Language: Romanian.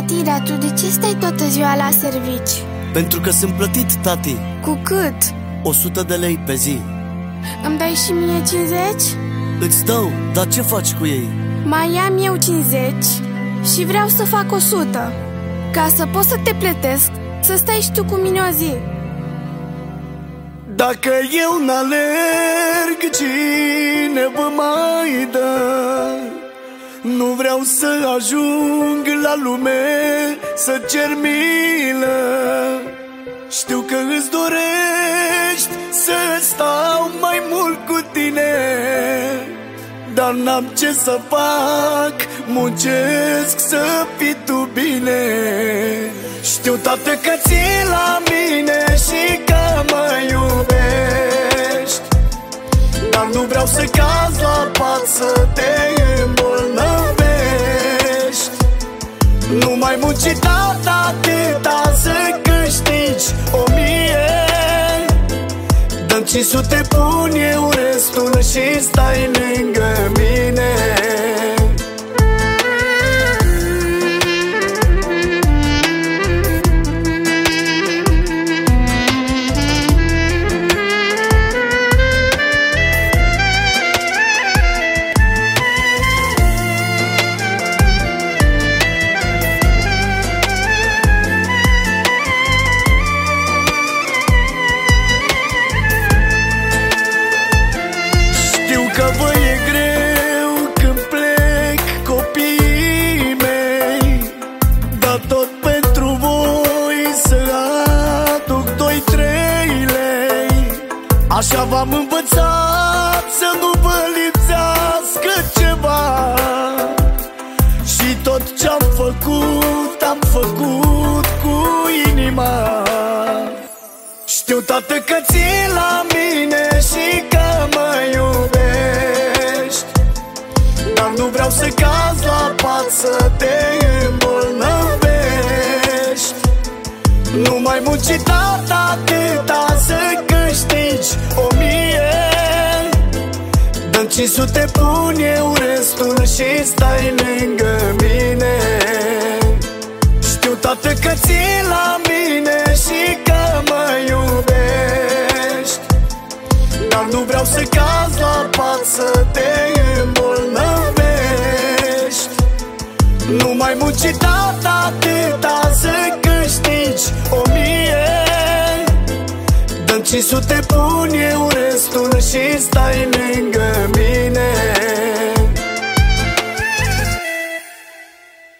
Tira, tu de ce stai toată ziua la servici? Pentru că sunt plătit, tati. Cu cât? 100 de lei pe zi. Îmi dai și mie 50? Îți dau, dar ce faci cu ei? Mai am eu 50 și vreau să fac 100. Ca să pot să te plătesc, să stai și tu cu mine o zi. Dacă eu n-alerg, cine vă mai dă? Nu vreau să ajung la lume să cer milă. Știu că îți dorești să stau mai mult cu tine, dar n-am ce să fac, muncesc să fii tu bine. Știu, tată, că ții la mine și că mă iubești, dar nu vreau să caz la pat, să te îmbolnăvești. Nu mai munci, tata, atâta să câștigi 1000. Dăm 500, pun eu restul și stai lângă mine. Că vă e greu când plec copiii mei, dar tot pentru voi să aduc 2-3 lei. Așa v-am învățat să nu vă lipsească ceva, și tot ce-am făcut, am făcut cu inima. Știu, tată, că ții la mine și că mă iubești, dar nu vreau să caz la pat, să te îmbolnăvești. Nu mai munci, tata, atâta să câștigi 1000. Dăm 500, pun eu restul și stai lângă mine. Știu, tată, că ții la mine și că mă iubești, dar nu vreau să caz la pat, să te îmbolnăvești. Nu mai munci, tata, atâta să câștigi 1000. Dăm 500, pun eu restul și stai lângă mine.